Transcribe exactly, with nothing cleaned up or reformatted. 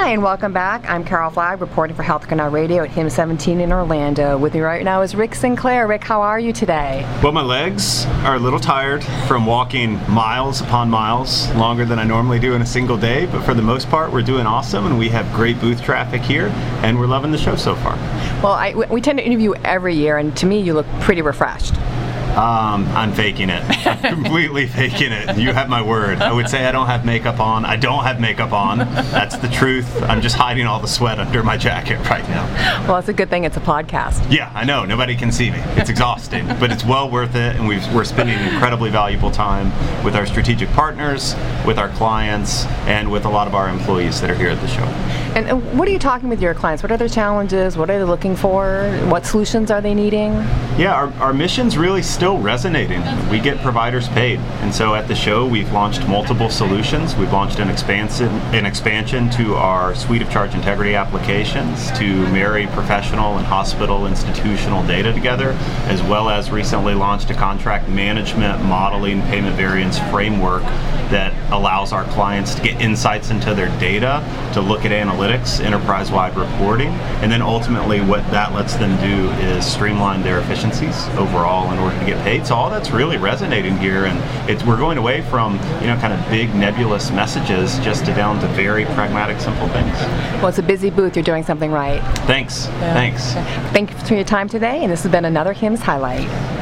Hi, and welcome back. I'm Carol Flagg, reporting for Healthcare Now Radio at H I M seventeen in Orlando. With me right now is Rick Sinclair. Rick, how are you today? Well, my legs are a little tired from walking miles upon miles, longer than I normally do in a single day, but for the most part, we're doing awesome, and we have great booth traffic here, and we're loving the show so far. Well, I, we tend to interview every year, and to me, you look pretty refreshed. Um, I'm faking it. I'm completely faking it. You have my word. I would say I don't have makeup on. I don't have makeup on. That's the truth. I'm just hiding all the sweat under my jacket right now. Well, it's a good thing it's a podcast. Yeah, I know. Nobody can see me. It's exhausting, but it's well worth it, and we've, we're spending incredibly valuable time with our strategic partners, with our clients, and with a lot of our employees that are here at the show. And, and what are you talking with your clients? What are their challenges? What are they looking for? What solutions are they needing? Yeah, our, our mission's really still resonating. We get providers paid, and so at the show we've launched multiple solutions. We've launched an expansion, an expansion to our suite of charge integrity applications to marry professional and hospital institutional data together, as well as recently launched a contract management modeling payment variance framework that allows our clients to get insights into their data, to look at analytics, enterprise-wide reporting, and then ultimately what that lets them do is streamline their efficiencies overall in order to get paid. So all that's really resonating here, and it's we're going away from you know kind of big nebulous messages just to down to very pragmatic, simple things. Well, it's a busy booth. You're doing something right. Thanks. Yeah. Thanks. Thank you for your time today, and this has been another H I M S Highlight.